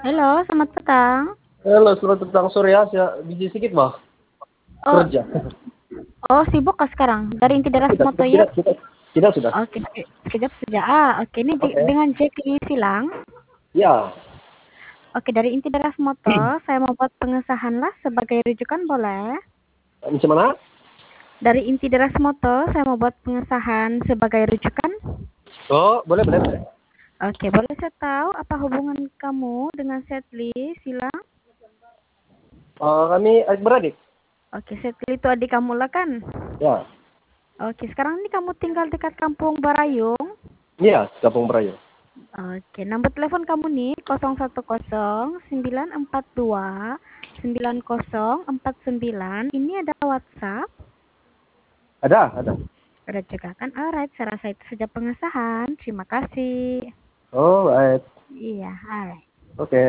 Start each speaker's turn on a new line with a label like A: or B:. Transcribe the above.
A: Halo, selamat petang.
B: Halo, surat tentang Surya, ya, biji sedikit, Bang.
A: Oh,
B: Kerja.
A: oh sibuk kah sekarang? Dari Inti Deras
B: Tidak,
A: Moto
B: tidak,
A: ya?
B: tidak, tidak, tidak sudah.
A: Oke, sekejap saja. Oke, ini
B: Oke.
A: dengan Jackie Silang.
B: Ya,
A: Oke, dari Inti Deras Moto, saya mau buat pengesahan lah sebagai rujukan, boleh?
B: macam mana?
A: Dari Inti Deras Moto, saya mau buat pengesahan sebagai rujukan.
B: Oh, boleh, boleh, boleh.
A: Oke, boleh saya tahu apa hubungan kamu dengan Setli Silang?
B: Kami adik-beradik.
A: Oke, Setli itu adik kamu lah kan?
B: Ya,
A: Oke, sekarang ini kamu tinggal dekat Kampung Barayung.
B: iya, Kampung Merayu.
A: Oke, nomor telepon kamu nih 010 942 9049. Ini ada WhatsApp,
B: Ada.
A: ada juga kan? Alright, saya rasa itu saja pengesahan. Terima kasih.
B: Oh, baik.
A: Iya, alright.
B: Oke.